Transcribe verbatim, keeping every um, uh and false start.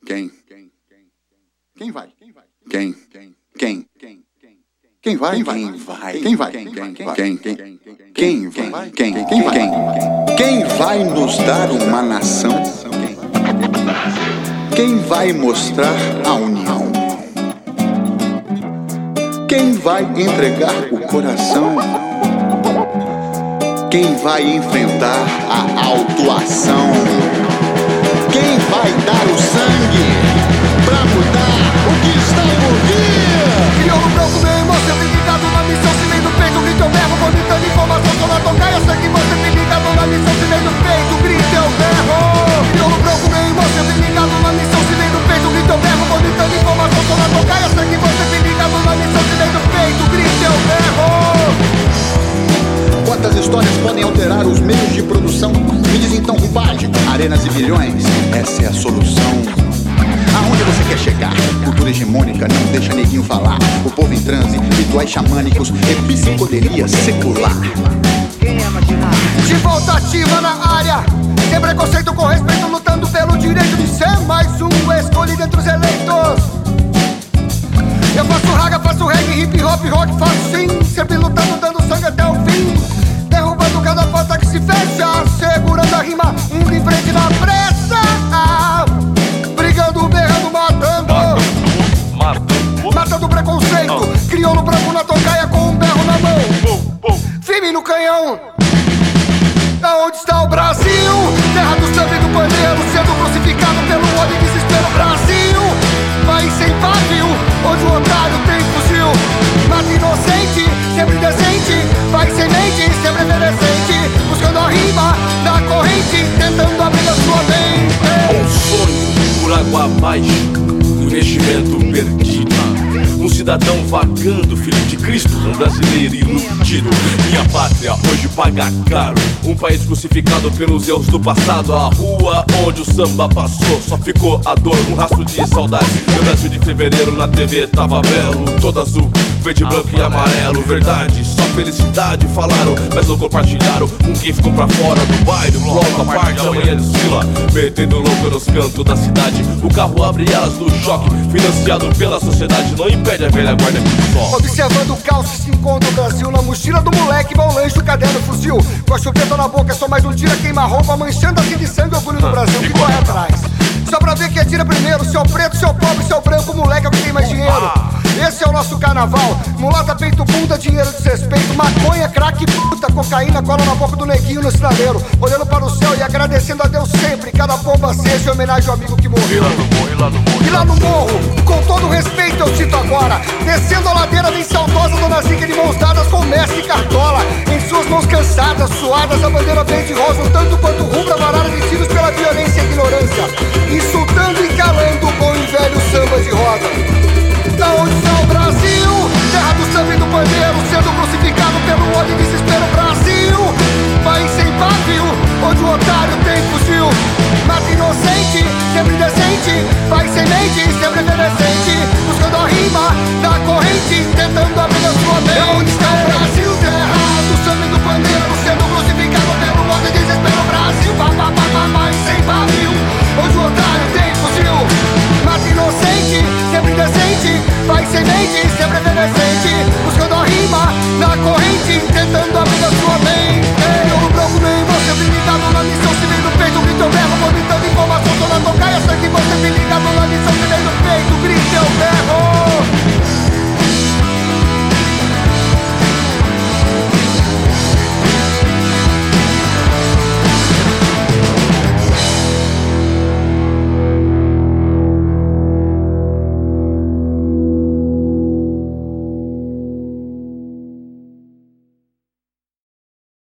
Quem? Quem vai? Quem? Quem? Quem vai? Quem vai? Quem vai? Quem? Quem? Quem vai? Quem? Quem vai? Quem vai nos dar uma nação? Quem vai mostrar a união? Quem vai entregar o coração? Quem vai enfrentar a autuação? Quem vai dar o sangue pra mudar o que está por vir? Criou no branco, meu irmão, seu tem ligado na missão. Se vem do peito, grita eu berro, vomitando informação. Só na tocaia, sei que você tem ligado na missão. Se vem do peito, grita eu berro. Criou no branco, meu irmão, seu tem ligado na missão. Se vem do peito, grita eu berro, vomitando informação. Só na tocaia, sei que você tem ligado na missão. Se vem do peito, grita eu berro. Quantas histórias podem alterar os meios de produção? Me diz então, compadre, arenas e bilhões, essa é a solução. Aonde você quer chegar? Cultura hegemônica não deixa neguinho falar. O povo em transe, rituais xamânicos e psicodelia secular. Quem é maquinar? De volta ativa na área, sem preconceito, com respeito, lutando pelo direito de ser mais um escolhido entre os eleitos. Eu faço raga, faço reggae, hip hop, rock, faço sim. Sempre lutando, dando sangue até o fim. Derrubando cada porta que se fecha, segurando a rima, indo em frente na pressa. Brigando, berrando, matando, matando, matando preconceito. Crioulo branco na tocaia com um berro na mão, firme no canhão. Aonde está o Brasil? Terra do samba e do pandeiro, sendo crucificado pelo ódio e desespero. Brasil, país sem pavio, onde o otário tem fuzil. Mata inocente, sempre decente, país sem mente, sempre envelhecente. Buscando a rima na corrente, tentando abrir a sua mente. Um sonho por água abaixo, um investimento perdido. Um cidadão vagando, filho de Cristo, um brasileiro iludido. Minha pátria hoje paga caro, um país crucificado pelos erros do passado. A rua onde o samba passou, só ficou a dor, um rastro de saudade. Meu Brasil de fevereiro na T V tava belo, todo azul, verde, branco e amarelo. Verdade, só felicidade falaram, mas não compartilharam com quem ficou pra fora do baile. Bloco a parte, amanhã desfila, metendo louco nos cantos da cidade. O carro abre elas no choque, financiado pela sociedade. Não impede a velha guarda que só. Observando o caos que se encontra o Brasil, na mochila do moleque, bom lanche, o caderno, fuzil. Com a chupeta na boca, só mais um tira, queima roupa, manchando assim de sangue o orgulho do Brasil que corre atrás. Só pra ver quem atira primeiro, se é o preto, se é o pobre, se é o branco, moleque é o que tem mais dinheiro. Esse é o nosso carnaval, mulata, peito, bunda, dinheiro, desrespeito. Maconha, crack, puta, cocaína, cola na boca do neguinho no sinaleiro. Olhando para o céu e agradecendo a Deus sempre, cada bomba seja em homenagem ao amigo que morreu. E lá no morro, e lá no morro, e lá no morro, com todo respeito eu cito agora, descendo a ladeira bem saudosa, Dona Zica de mãos dadas com Mestre Cartola. Em suas mãos cansadas, suadas, a bandeira verde e rosa, um tanto quanto rubra, varada de tiros pela violência e ignorância, insultando e calando o bom e velho samba de roda. Da onde está o Brasil? Terra do samba e do pandeiro, sendo crucificado pelo ódio e desespero. Brasil, país sem pavio, onde o otário tem fuzil. Mata inocente, sempre decente, país sem mente, sempre envelhecente. Buscando a rima na corrente, tentando abrir a sua mente.